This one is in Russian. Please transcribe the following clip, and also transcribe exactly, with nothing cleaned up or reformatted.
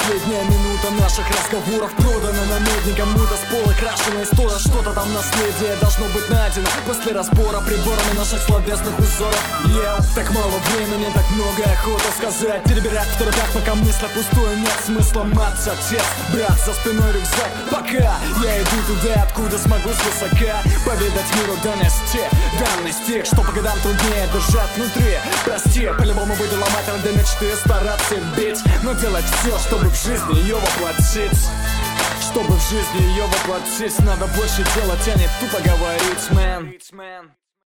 Последняя минута наших разговоров продана намедникам. Мы-то с пола крашеная история, что-то там наследие должно быть найдено после разбора приборами наших словесных узоров. Ел, так мало времени, так много охота сказать. Перебирать в торопях, пока мысля пустую, нет смысла. Мать, отец, брат, за спиной рюкзак. Пока я иду туда, откуда смогу свысока поведать миру данности, данности, что по годам труднее держать внутри. Прости, по-любому буду ломать ради мечты, стараться бить, но делать все, чтобы в жизни ее воплотить. Чтобы в жизни ее воплотить, надо больше делать, а не тупо говорить, мэн.